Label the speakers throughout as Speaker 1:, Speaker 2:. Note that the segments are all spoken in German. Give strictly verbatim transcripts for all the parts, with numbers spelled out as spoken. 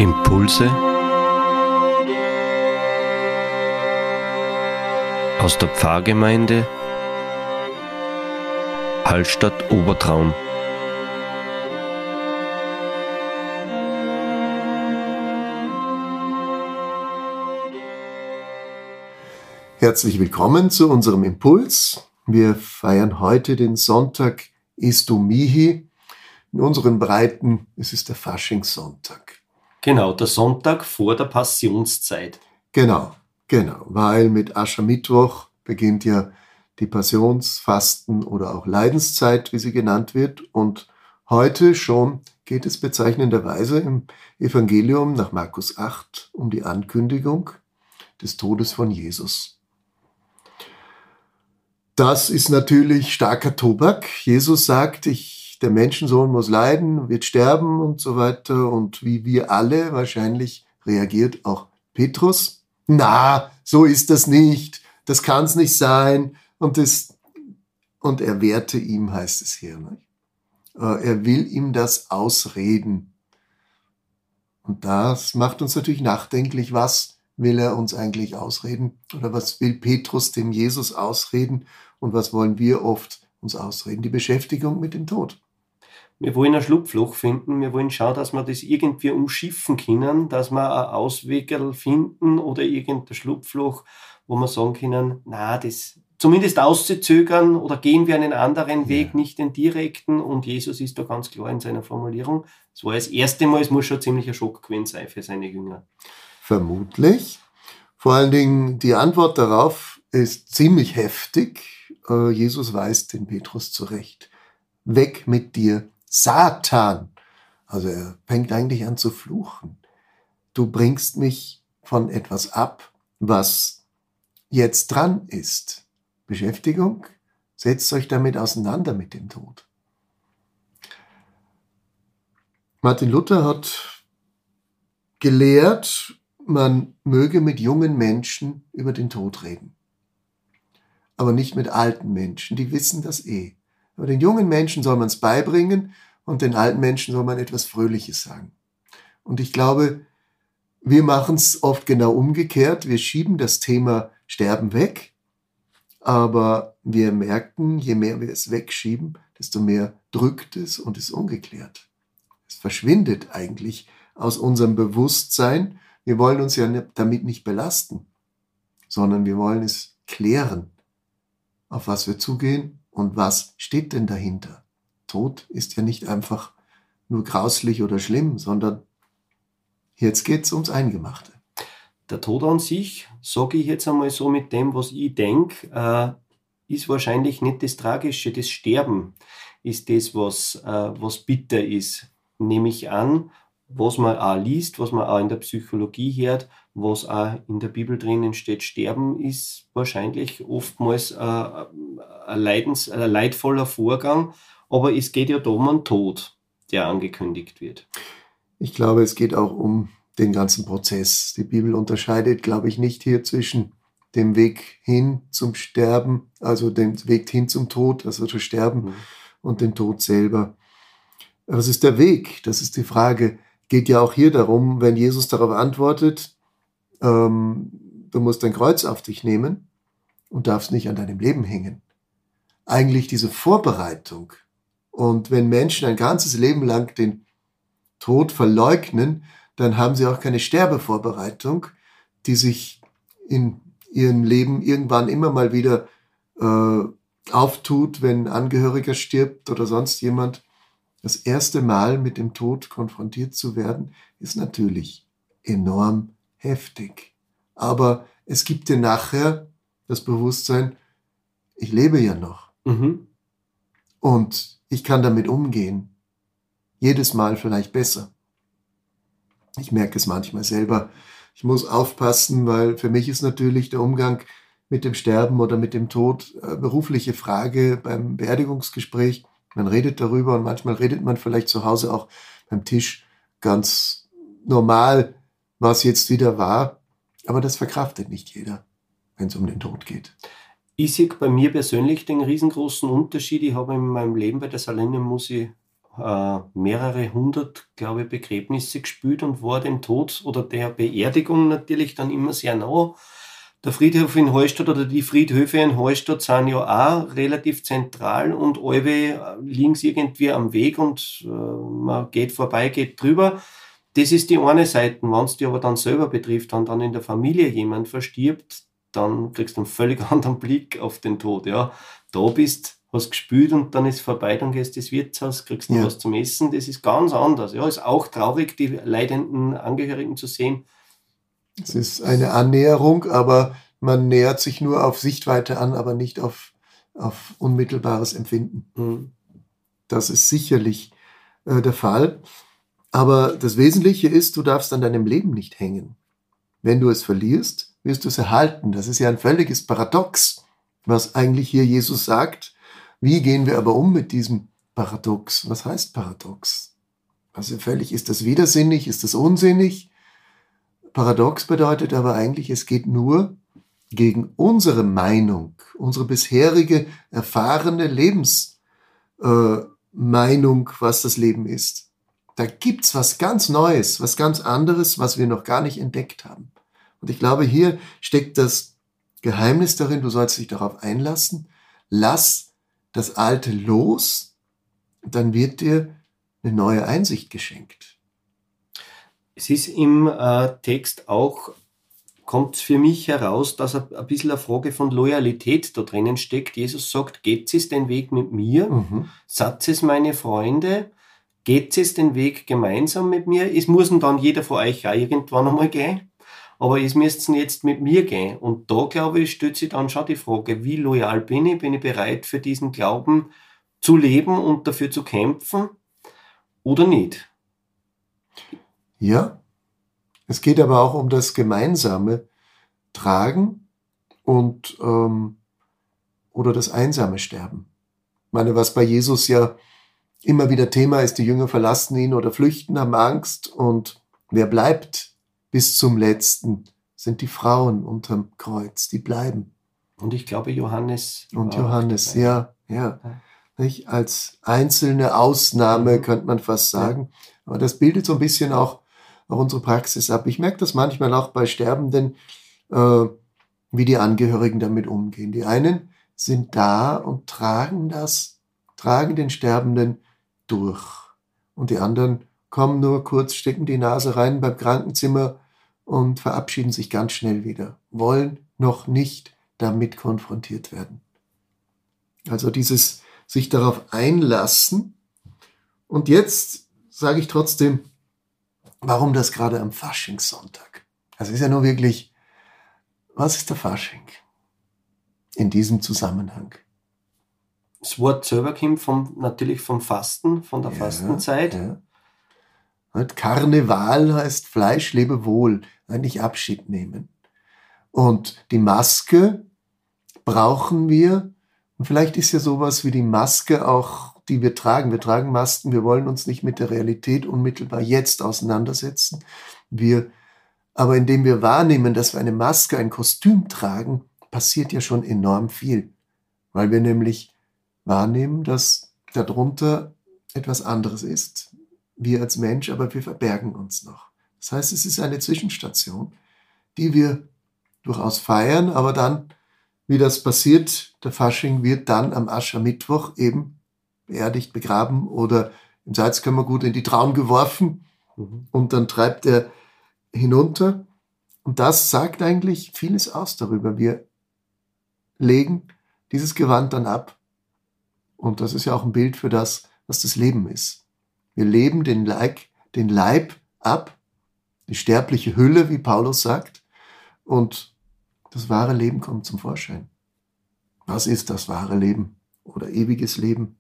Speaker 1: Impulse aus der Pfarrgemeinde Hallstatt Obertraum.
Speaker 2: Herzlich willkommen zu unserem Impuls. Wir feiern heute den Sonntag Estu Mihi. In unseren Breiten ist es der Faschingssonntag.
Speaker 3: Genau, der Sonntag vor der Passionszeit.
Speaker 2: Genau, genau, weil mit Aschermittwoch beginnt ja die Passionsfasten oder auch Leidenszeit, wie sie genannt wird. Und heute schon geht es bezeichnenderweise im Evangelium nach Markus acht um die Ankündigung des Todes von Jesus. Das ist natürlich starker Tobak. Jesus sagt, ich, der Menschensohn muss leiden, wird sterben und so weiter. Und wie wir alle wahrscheinlich reagiert auch Petrus. Na, so ist das nicht. Das kann es nicht sein. Und, das, und er wehrte ihm, heißt es hier. Nicht? Er will ihm das ausreden. Und das macht uns natürlich nachdenklich, was will er uns eigentlich ausreden? Oder was will Petrus dem Jesus ausreden? Und was wollen wir oft uns ausreden? Die Beschäftigung mit dem Tod.
Speaker 3: Wir wollen ein Schlupfloch finden. Wir wollen schauen, dass wir das irgendwie umschiffen können, dass wir ein Ausweg finden oder irgendein Schlupfloch, wo wir sagen können, na, das zumindest auszuzögern oder gehen wir einen anderen Weg, ja. Nicht den direkten. Und Jesus ist da ganz klar in seiner Formulierung. Das war das erste Mal, es muss schon ziemlich ein Schock gewesen sein für seine Jünger.
Speaker 2: Vermutlich. Vor allen Dingen die Antwort darauf ist ziemlich heftig. Jesus weist den Petrus zurecht. Weg mit dir, Satan. Also er fängt eigentlich an zu fluchen. Du bringst mich von etwas ab, was jetzt dran ist. Beschäftigung, setzt euch damit auseinander mit dem Tod. Martin Luther hat gelehrt, man möge mit jungen Menschen über den Tod reden. Aber nicht mit alten Menschen, die wissen das eh. Aber den jungen Menschen soll man es beibringen und den alten Menschen soll man etwas Fröhliches sagen. Und ich glaube, wir machen es oft genau umgekehrt. Wir schieben das Thema Sterben weg, aber wir merken, je mehr wir es wegschieben, desto mehr drückt es und ist ungeklärt. Es verschwindet eigentlich aus unserem Bewusstsein. Wir wollen uns ja damit nicht belasten, sondern wir wollen es klären, auf was wir zugehen und was steht denn dahinter. Tod ist ja nicht einfach nur grauslich oder schlimm, sondern jetzt geht es ums Eingemachte.
Speaker 3: Der Tod an sich, sage ich jetzt einmal so mit dem, was ich denke, äh, ist wahrscheinlich nicht das Tragische. Das Sterben ist das, was, äh, was bitter ist, nehme ich an. Was man auch liest, was man auch in der Psychologie hört, was auch in der Bibel drinnen steht, Sterben ist wahrscheinlich oftmals äh, ein, Leidens-, ein leidvoller Vorgang, aber es geht ja da um einen Tod, der angekündigt wird.
Speaker 2: Ich glaube, es geht auch um den ganzen Prozess. Die Bibel unterscheidet, glaube ich, nicht hier zwischen dem Weg hin zum Sterben, also dem Weg hin zum Tod, also zu sterben, mhm. und dem Tod selber. Was ist der Weg? Das ist die Frage. Geht ja auch hier darum, wenn Jesus darauf antwortet, ähm, du musst dein Kreuz auf dich nehmen und darfst nicht an deinem Leben hängen. Eigentlich diese Vorbereitung. Und wenn Menschen ein ganzes Leben lang den Tod verleugnen, dann haben sie auch keine Sterbevorbereitung, die sich in ihrem Leben irgendwann immer mal wieder äh, auftut, wenn ein Angehöriger stirbt oder sonst jemand. Das erste Mal mit dem Tod konfrontiert zu werden, ist natürlich enorm heftig. Aber es gibt dir nachher das Bewusstsein, ich lebe ja noch. Mhm. Und ich kann damit umgehen. Jedes Mal vielleicht besser. Ich merke es manchmal selber. Ich muss aufpassen, weil für mich ist natürlich der Umgang mit dem Sterben oder mit dem Tod eine berufliche Frage beim Beerdigungsgespräch. Man redet darüber und manchmal redet man vielleicht zu Hause auch beim Tisch ganz normal, was jetzt wieder war. Aber das verkraftet nicht jeder, wenn es um den Tod geht.
Speaker 3: Ich sehe bei mir persönlich den riesengroßen Unterschied. Ich habe in meinem Leben bei der Salinen Musik äh, mehrere hundert, glaube ich, Begräbnisse gespielt und war dem Tod oder der Beerdigung natürlich dann immer sehr nah. Der Friedhof in Hallstatt oder die Friedhöfe in Hallstatt sind ja auch relativ zentral und alle liegen irgendwie am Weg und äh, man geht vorbei, geht drüber. Das ist die eine Seite. Wenn es dich aber dann selber betrifft, wenn dann in der Familie jemand verstirbt, dann kriegst du einen völlig anderen Blick auf den Tod. Ja. Da bist, hast gespielt und dann ist vorbei, dann gehst du ins Wirtshaus, kriegst du
Speaker 2: Ja.
Speaker 3: was zum Essen. Das ist ganz anders. Ja, ist auch traurig, die leidenden Angehörigen zu sehen.
Speaker 2: Es ist eine Annäherung, aber man nähert sich nur auf Sichtweite an, aber nicht auf, auf unmittelbares Empfinden.
Speaker 3: Mhm.
Speaker 2: Das ist sicherlich äh, der Fall. Aber das Wesentliche ist, du darfst an deinem Leben nicht hängen. Wenn du es verlierst, wirst du es erhalten. Das ist ja ein völliges Paradox, was eigentlich hier Jesus sagt. Wie gehen wir aber um mit diesem Paradox? Was heißt Paradox? Also völlig, ist das widersinnig, ist das unsinnig? Paradox bedeutet aber eigentlich, es geht nur gegen unsere Meinung, unsere bisherige, erfahrene Lebensmeinung, äh, was das Leben ist. Da gibt's was ganz Neues, was ganz anderes, was wir noch gar nicht entdeckt haben. Und ich glaube, hier steckt das Geheimnis darin, du sollst dich darauf einlassen, lass das Alte los, dann wird dir eine neue Einsicht geschenkt.
Speaker 3: Es ist im äh, Text auch, kommt für mich heraus, dass ein, ein bisschen eine Frage von Loyalität da drinnen steckt. Jesus sagt, geht es den Weg mit mir?
Speaker 2: Mhm.
Speaker 3: Seid es meine Freunde? Geht es den Weg gemeinsam mit mir? Es muss dann jeder von euch auch irgendwann einmal gehen. Aber es müsst jetzt mit mir gehen. Und da, glaube ich, stellt sich dann schon die Frage, wie loyal bin ich? Bin ich bereit, für diesen Glauben zu leben und dafür zu kämpfen oder nicht?
Speaker 2: Ja, es geht aber auch um das gemeinsame Tragen und ähm, oder das einsame Sterben. Ich meine, was bei Jesus ja immer wieder Thema ist, die Jünger verlassen ihn oder flüchten, haben Angst und wer bleibt bis zum Letzten, sind die Frauen unterm Kreuz, die bleiben.
Speaker 3: Und ich glaube, Johannes.
Speaker 2: Und
Speaker 3: war auch
Speaker 2: Johannes,
Speaker 3: dabei.
Speaker 2: ja, ja. Nicht? Als einzelne Ausnahme
Speaker 3: Mhm.
Speaker 2: könnte man fast sagen. Aber das bildet so ein bisschen auch, auch unsere Praxis ab. Ich merke das manchmal auch bei Sterbenden, äh, wie die Angehörigen damit umgehen. Die einen sind da und tragen das, tragen den Sterbenden durch. Und die anderen kommen nur kurz, stecken die Nase rein beim Krankenzimmer und verabschieden sich ganz schnell wieder, wollen noch nicht damit konfrontiert werden. Also dieses sich darauf einlassen. Und jetzt sage ich trotzdem, warum das gerade am Faschingssonntag? Das ist ja nur wirklich, was ist der Fasching in diesem Zusammenhang?
Speaker 3: Das Wort selber kommt vom, natürlich vom Fasten, von der
Speaker 2: Ja,
Speaker 3: Fastenzeit.
Speaker 2: ja. Und Karneval heißt Fleisch, lebe wohl, eigentlich Abschied nehmen. Und die Maske brauchen wir. Und vielleicht ist ja sowas wie die Maske auch, die wir tragen. Wir tragen Masken, wir wollen uns nicht mit der Realität unmittelbar jetzt auseinandersetzen. Wir, aber indem wir wahrnehmen, dass wir eine Maske, ein Kostüm tragen, passiert ja schon enorm viel. Weil wir nämlich wahrnehmen, dass darunter etwas anderes ist. Wir als Mensch, aber wir verbergen uns noch. Das heißt, es ist eine Zwischenstation, die wir durchaus feiern, aber dann, wie das passiert, der Fasching wird dann am Aschermittwoch eben beerdigt, begraben oder im Salzkammergut in die Traun geworfen
Speaker 3: Mhm.
Speaker 2: und dann treibt er hinunter. Und das sagt eigentlich vieles aus darüber. Wir legen dieses Gewand dann ab. Und das ist ja auch ein Bild für das, was das Leben ist. Wir leben den Leib, den Leib ab, die sterbliche Hülle, wie Paulus sagt, und das wahre Leben kommt zum Vorschein. Was ist das wahre Leben oder ewiges Leben?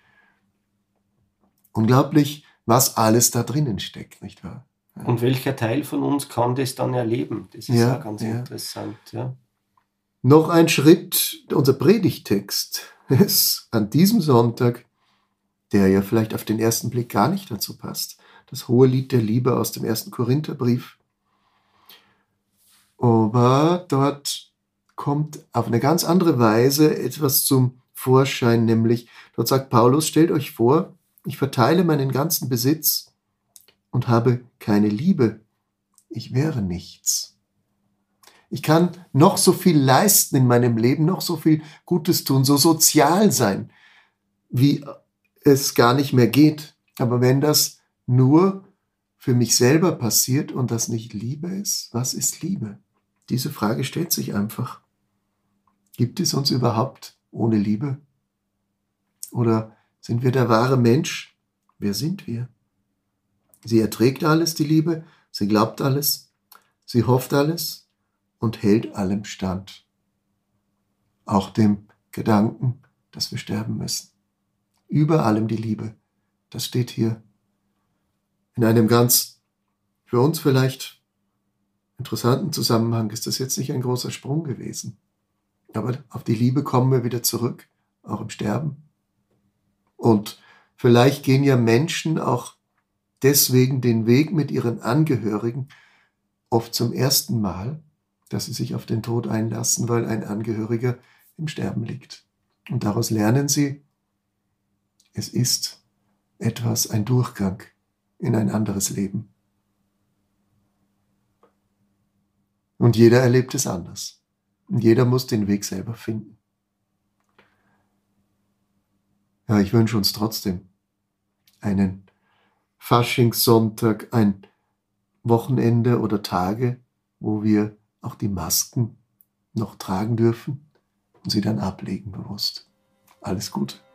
Speaker 2: Unglaublich, was alles da drinnen steckt, nicht wahr?
Speaker 3: Und welcher Teil von uns kann das dann erleben? Das ist
Speaker 2: Ja,
Speaker 3: auch ganz
Speaker 2: ja.
Speaker 3: interessant. Ja.
Speaker 2: Noch ein Schritt, unser Predigtext ist an diesem Sonntag, der ja vielleicht auf den ersten Blick gar nicht dazu passt. Das hohe Lied der Liebe aus dem ersten Korintherbrief. Aber dort kommt auf eine ganz andere Weise etwas zum Vorschein, nämlich dort sagt Paulus, stellt euch vor, ich verteile meinen ganzen Besitz und habe keine Liebe, ich wäre nichts. Ich kann noch so viel leisten in meinem Leben, noch so viel Gutes tun, so sozial sein, wie es gar nicht mehr geht. Aber wenn das nur für mich selber passiert und das nicht Liebe ist, was ist Liebe? Diese Frage stellt sich einfach. Gibt es uns überhaupt ohne Liebe? Oder sind wir der wahre Mensch? Wer sind wir? Sie erträgt alles, die Liebe, sie glaubt alles, sie hofft alles und hält allem stand. Auch dem Gedanken, dass wir sterben müssen. Über allem die Liebe. Das steht hier in einem ganz, für uns vielleicht interessanten Zusammenhang. Ist das jetzt nicht ein großer Sprung gewesen? Aber auf die Liebe kommen wir wieder zurück, auch im Sterben. Und vielleicht gehen ja Menschen auch deswegen den Weg mit ihren Angehörigen oft zum ersten Mal, dass sie sich auf den Tod einlassen, weil ein Angehöriger im Sterben liegt. Und daraus lernen sie, es ist etwas, ein Durchgang in ein anderes Leben. Und jeder erlebt es anders. Und jeder muss den Weg selber finden. Ja, ich wünsche uns trotzdem einen Faschingssonntag, ein Wochenende oder Tage, wo wir auch die Masken noch tragen dürfen und sie dann ablegen bewusst. Alles Gute.